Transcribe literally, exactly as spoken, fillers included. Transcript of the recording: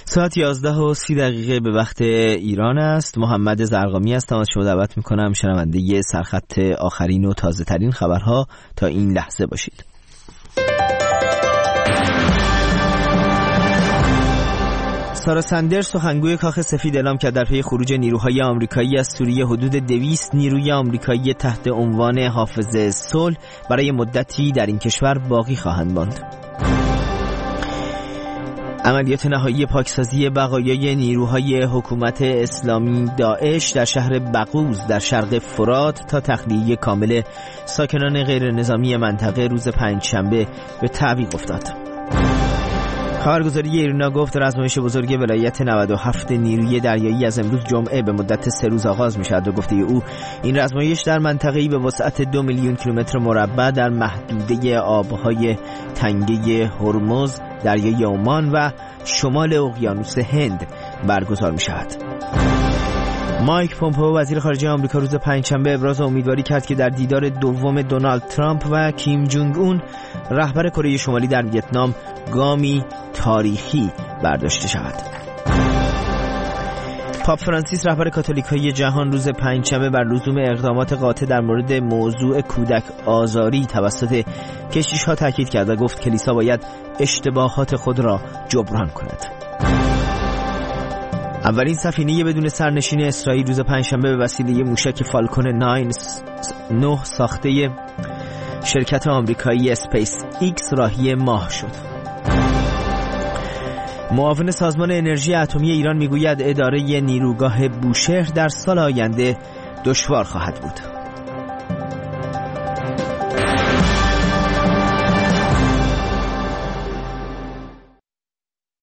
ساعت یازده و سی دقیقه به وقت ایران است. محمد زرقامی هستم، از شما دعوت میکنم شنونده سرخط آخرین و تازه ترین خبرها تا این لحظه باشید. سارا سندرز سخنگوی کاخ سفید اعلام کرد در پی خروج نیروهای آمریکایی از سوریه حدود دویست نیروی آمریکایی تحت عنوان حافظ صلح برای مدتی در این کشور باقی خواهند ماند. عملیات نهایی پاکسازی بقایای نیروهای حکومت اسلامی داعش در شهر بغوز در شرق فرات تا تخلیه کامل ساکنان غیر نظامی منطقه روز پنجشنبه به تعویق افتاد. خبرگزاری ایرنا گفت رزمایش بزرگ ولایت نود و هفت نیروی دریایی از امروز جمعه به مدت سه روز آغاز می‌شود و گفته او این رزمایش در منطقه‌ای به وسعت دو میلیون کیلومتر مربع در محدوده آبهای تنگه هرمز، دریای عمان و شمال اقیانوس هند برگزار می‌شود. مایک پومپئو وزیر خارجه آمریکا روز پنجشنبه ابراز امیدواری کرد که در دیدار دوم دونالد ترامپ و کیم جونگ اون رهبر کره شمالی در ویتنام گامی تاریخی برداشته شود. پاپ فرانسیس رهبر کاتولیکای جهان روز پنجشنبه بر لزوم اقدامات قاطع در مورد موضوع کودک آزاری توسط کشیش‌ها تاکید کرد و گفت کلیسا باید اشتباهات خود را جبران کند. اولین سفینه بدون سرنشین اسرائیل روز پنجشنبه به وسیله موشک فالکون نه ساخته شرکت آمریکایی اسپیس ایکس راهی ماه شد. معاون سازمان انرژی اتمی ایران میگوید اداره نیروگاه بوشهر در سال آینده دشوار خواهد بود.